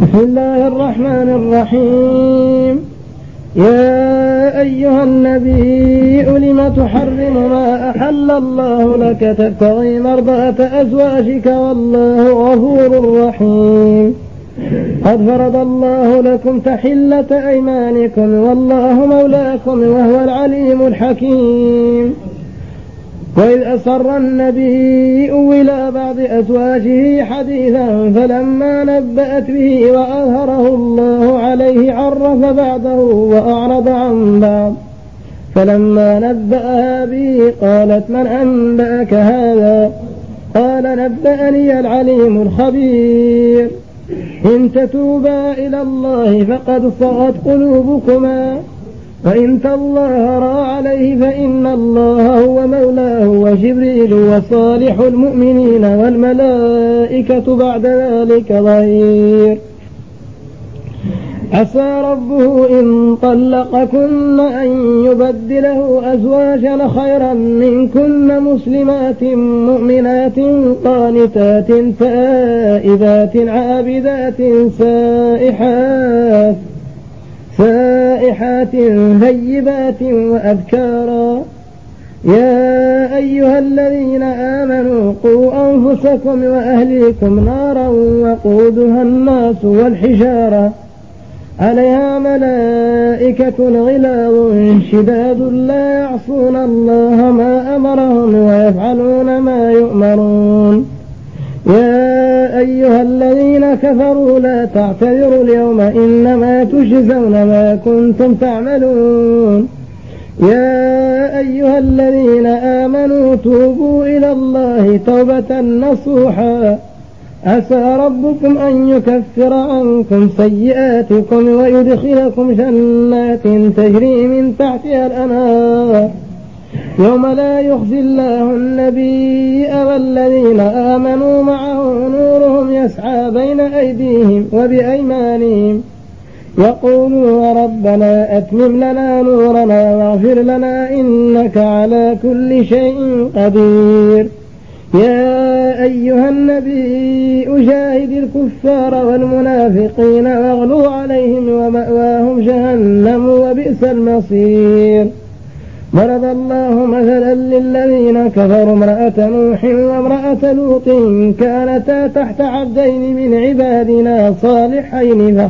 بسم الله الرحمن الرحيم. يا أيها النبي لم تحرم ما أحل الله لك تبتغي مرضاة أزواجك والله غفور رحيم. قد فرض الله لكم تحلة أيمانكم والله مولاكم وهو العليم الحكيم. وإذ أسر النبي إلى بعض أزواجه حديثا فلما نبأت به وأظهره الله عليه عرف بعده وأعرض عن بعض. فلما نبأها به قالت من أنبأك هذا؟ قال نبأني العليم الخبير. إن تتوبا إلى الله فقد صغت قلوبكما وإن تظاهرا عليه فإن الله هو مولاه وجبريل وصالح المؤمنين والملائكة بعد ذلك ظهير. عسى ربه إن طلقكن أن يبدله أزواجا خيرا منكن مسلمات مؤمنات قانتات تائبات عابدات سائحات ثيبات وأبكارا. يا أيها الذين آمنوا قوا أنفسكم وأهليكم نارا وقودها الناس والحجارة عليها ملائكة غلاظ شداد لا يعصون الله ما أمرهم ويفعلون ما يؤمرون. يا أيها الذين كفروا لا تعتذروا اليوم إنما تجزون ما كنتم تعملون. يا أيها الذين آمنوا توبوا إلى الله توبة نصوحا عسى ربكم أن يكفر عنكم سيئاتكم ويدخلكم جنات تجري من تحتها الأنهار يوم لا يخزي الله النبي والذين آمنوا معه نورهم يسعى بين أيديهم وبأيمانهم يقولون ربنا أتمم لنا نورنا واغفر لنا إنك على كل شيء قدير. يا أيها النبي أجاهد الكفار والمنافقين واغلظ عليهم ومأواهم جهنم وبئس المصير. ضرب الله مثلا للذين كفروا امرأة نوح وامرأة لوط كانتا تحت عبدين من عبادنا صالحين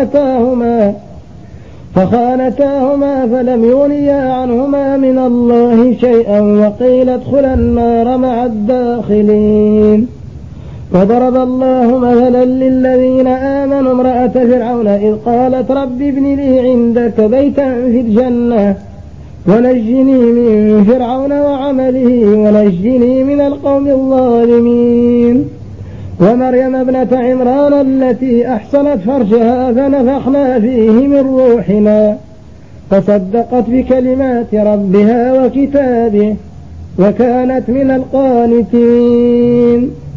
فخانتاهما فلم يغنيا عنهما من الله شيئا وقيل ادخلا النار مع الداخلين. وضرب الله مثلا للذين آمنوا امرأة فرعون إذ قالت رب ابن لي عندك بيتا في الجنة ونجني من فرعون وعمله ونجني من القوم الظالمين. ومريم ابنة عمران التي أحصنت فرجها فنفخنا فيه من روحنا فصدقت بكلمات ربها وكتابه وكانت من القانتين.